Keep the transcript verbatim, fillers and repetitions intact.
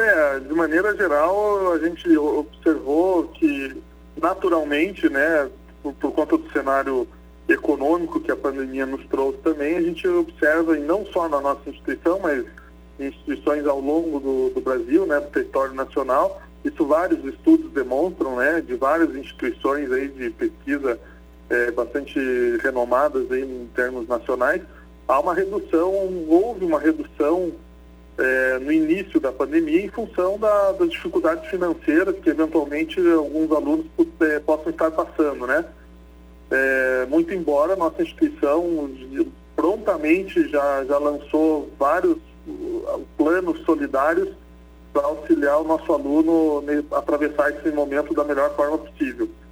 É, de maneira geral, a gente observou que, naturalmente, né, por, por conta do cenário econômico que a pandemia nos trouxe também, a gente observa, e não só na nossa instituição, mas em instituições ao longo do, do Brasil, né, do território nacional, isso vários estudos demonstram, né, de várias instituições aí de pesquisa é, bastante renomadas aí em termos nacionais, há uma redução, houve uma redução é, no início da pandemia em função da, das dificuldades financeiras que eventualmente alguns alunos é, possam estar passando, né? É, muito embora a nossa instituição prontamente já, já lançou vários uh, planos solidários para auxiliar o nosso aluno a atravessar esse momento da melhor forma possível.